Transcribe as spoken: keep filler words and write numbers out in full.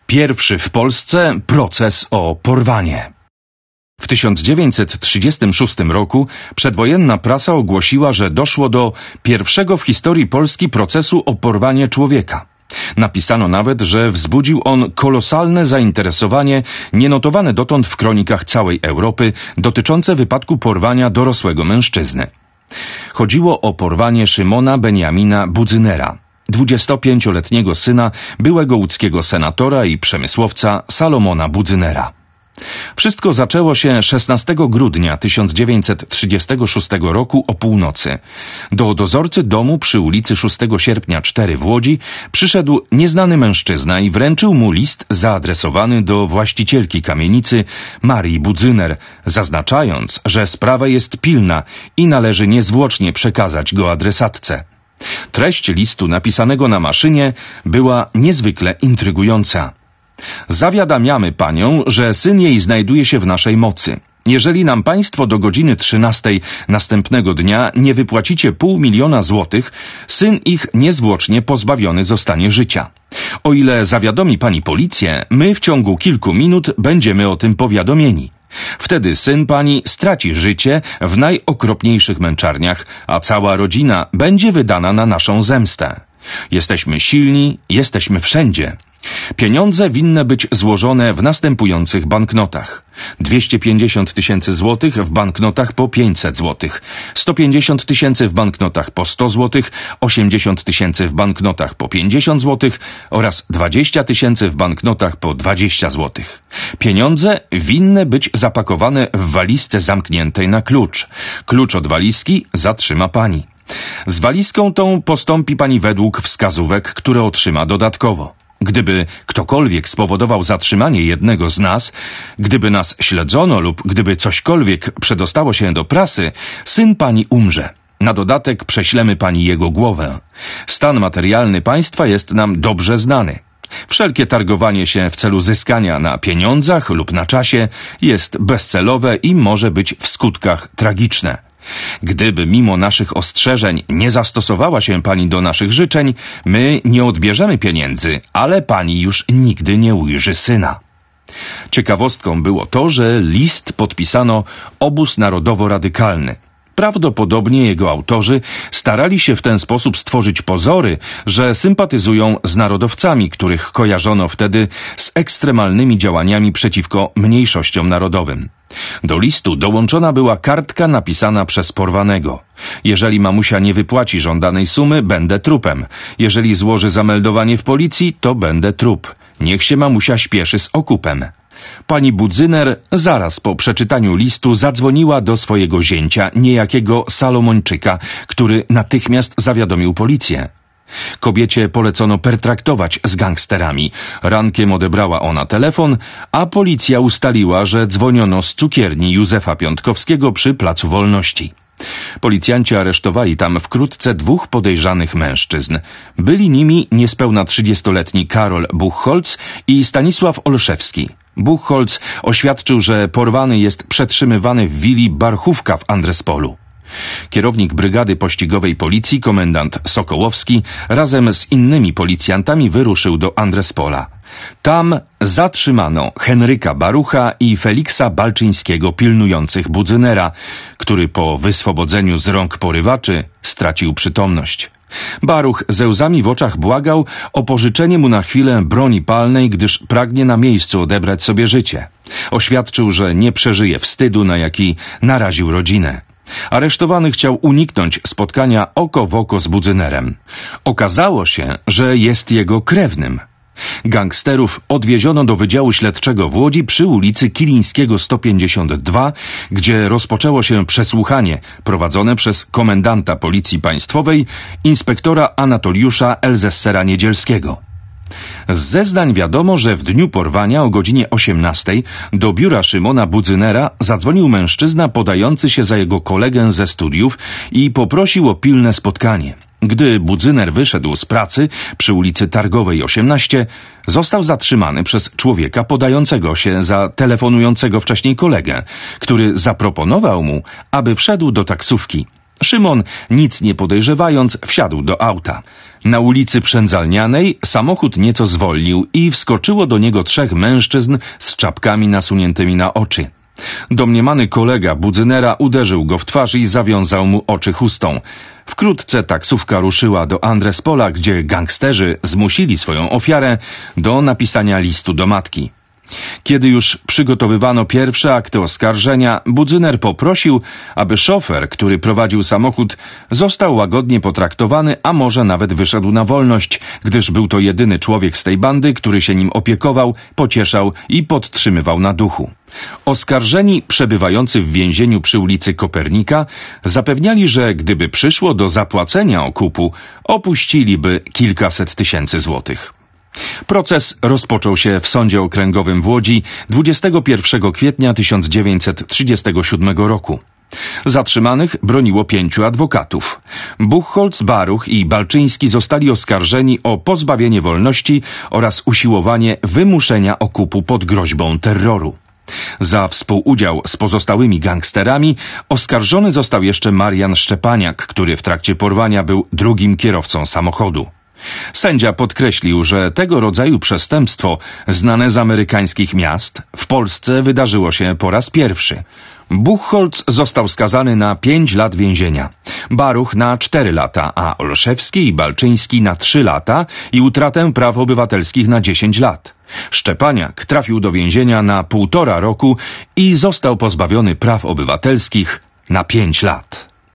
Pierwszy w Polsce proces o porwanie. W tysiąc dziewięćset trzydziestym szóstym roku przedwojenna prasa ogłosiła, że doszło do pierwszego w historii Polski procesu o porwanie człowieka. Napisano nawet, że wzbudził on kolosalne zainteresowanie nienotowane dotąd w kronikach całej Europy dotyczące wypadku porwania dorosłego mężczyzny. Chodziło o porwanie Szymona Beniamina Budzynera, dwudziestopięcioletniego syna byłego łódzkiego senatora i przemysłowca Salomona Budzynera. Wszystko zaczęło się szesnastego grudnia tysiąc dziewięćset trzydziestego szóstego roku o północy. Do dozorcy domu przy ulicy szóstego sierpnia cztery w Łodzi przyszedł nieznany mężczyzna i wręczył mu list zaadresowany do właścicielki kamienicy Marii Budzyner, zaznaczając, że sprawa jest pilna i należy niezwłocznie przekazać go adresatce. Treść listu napisanego na maszynie była niezwykle intrygująca. Zawiadamiamy panią, że syn jej znajduje się w naszej mocy. Jeżeli nam państwo do godziny trzynastej następnego dnia nie wypłacicie pół miliona złotych, syn ich niezwłocznie pozbawiony zostanie życia. O ile zawiadomi pani policję, my w ciągu kilku minut będziemy o tym powiadomieni. Wtedy syn pani straci życie w najokropniejszych męczarniach, a cała rodzina będzie wydana na naszą zemstę. Jesteśmy silni, jesteśmy wszędzie. Pieniądze winny być złożone w następujących banknotach. dwieście pięćdziesiąt tysięcy złotych w banknotach po pięćset złotych, sto pięćdziesiąt tysięcy w banknotach po sto złotych, osiemdziesiąt tysięcy w banknotach po pięćdziesiąt złotych oraz dwadzieścia tysięcy w banknotach po dwadzieścia złotych. Pieniądze winny być zapakowane w walizce zamkniętej na klucz. Klucz od walizki zatrzyma pani. Z walizką tą postąpi pani według wskazówek, które otrzyma dodatkowo. Gdyby ktokolwiek spowodował zatrzymanie jednego z nas, gdyby nas śledzono lub gdyby cośkolwiek przedostało się do prasy, syn pani umrze. Na dodatek prześlemy pani jego głowę. Stan materialny państwa jest nam dobrze znany. Wszelkie targowanie się w celu zyskania na pieniądzach lub na czasie jest bezcelowe i może być w skutkach tragiczne. Gdyby mimo naszych ostrzeżeń nie zastosowała się pani do naszych życzeń, my nie odbierzemy pieniędzy, ale pani już nigdy nie ujrzy syna. Ciekawostką było to, że list podpisano Obóz Narodowo-Radykalny. Prawdopodobnie jego autorzy starali się w ten sposób stworzyć pozory, że sympatyzują z narodowcami, których kojarzono wtedy z ekstremalnymi działaniami przeciwko mniejszościom narodowym. Do listu dołączona była kartka napisana przez porwanego. Jeżeli mamusia nie wypłaci żądanej sumy, będę trupem. Jeżeli złoży zameldowanie w policji, to będę trup. Niech się mamusia śpieszy z okupem. Pani Budzyner zaraz po przeczytaniu listu zadzwoniła do swojego zięcia, niejakiego Salomończyka, który natychmiast zawiadomił policję. Kobiecie polecono pertraktować z gangsterami. Rankiem odebrała ona telefon, a policja ustaliła, że dzwoniono z cukierni Józefa Piątkowskiego przy Placu Wolności. Policjanci aresztowali tam wkrótce dwóch podejrzanych mężczyzn. Byli nimi niespełna trzydziestoletni Karol Buchholz i Stanisław Olszewski. Buchholz oświadczył, że porwany jest przetrzymywany w willi Barchówka w Andrespolu. Kierownik brygady pościgowej policji, komendant Sokołowski, razem z innymi policjantami wyruszył do Andrespola. Tam zatrzymano Henryka Barucha i Feliksa Balczyńskiego pilnujących Budzynera, który po wyswobodzeniu z rąk porywaczy stracił przytomność. Baruch ze łzami w oczach błagał o pożyczenie mu na chwilę broni palnej, gdyż pragnie na miejscu odebrać sobie życie. Oświadczył, że nie przeżyje wstydu, na jaki naraził rodzinę. Aresztowany chciał uniknąć spotkania oko w oko z Budzynerem. Okazało się, że jest jego krewnym. Gangsterów odwieziono do Wydziału Śledczego w Łodzi przy ulicy Kilińskiego sto pięćdziesiąt dwa, gdzie rozpoczęło się przesłuchanie prowadzone przez komendanta Policji Państwowej, inspektora Anatoliusza Elzessera Niedzielskiego. Z zeznań wiadomo, że w dniu porwania o godzinie osiemnastej do biura Szymona Budzynera zadzwonił mężczyzna podający się za jego kolegę ze studiów i poprosił o pilne spotkanie. Gdy Budzyner wyszedł z pracy przy ulicy Targowej osiemnaście, został zatrzymany przez człowieka podającego się za telefonującego wcześniej kolegę, który zaproponował mu, aby wszedł do taksówki. Szymon, nic nie podejrzewając, wsiadł do auta. Na ulicy Przędzalnianej samochód nieco zwolnił i wskoczyło do niego trzech mężczyzn z czapkami nasuniętymi na oczy. Domniemany kolega Budzynera uderzył go w twarz i zawiązał mu oczy chustą. Wkrótce taksówka ruszyła do Andrespola, gdzie gangsterzy zmusili swoją ofiarę do napisania listu do matki. Kiedy już przygotowywano pierwsze akty oskarżenia, Budzyner poprosił, aby szofer, który prowadził samochód, został łagodnie potraktowany, a może nawet wyszedł na wolność, gdyż był to jedyny człowiek z tej bandy, który się nim opiekował, pocieszał i podtrzymywał na duchu. Oskarżeni przebywający w więzieniu przy ulicy Kopernika zapewniali, że gdyby przyszło do zapłacenia okupu, opuściliby kilkaset tysięcy złotych. Proces rozpoczął się w Sądzie Okręgowym w Łodzi dwudziestego pierwszego kwietnia tysiąc dziewięćset trzydziestego siódmego roku. Zatrzymanych broniło pięciu adwokatów. Buchholz, Baruch i Balczyński zostali oskarżeni o pozbawienie wolności oraz usiłowanie wymuszenia okupu pod groźbą terroru. Za współudział z pozostałymi gangsterami oskarżony został jeszcze Marian Szczepaniak, który w trakcie porwania był drugim kierowcą samochodu. Sędzia podkreślił, że tego rodzaju przestępstwo, znane z amerykańskich miast, w Polsce wydarzyło się po raz pierwszy. Buchholz został skazany na pięć lat więzienia, Baruch na cztery lata, a Olszewski i Balczyński na trzy lata i utratę praw obywatelskich na dziesięć lat. Szczepaniak trafił do więzienia na półtora roku i został pozbawiony praw obywatelskich na pięć lat.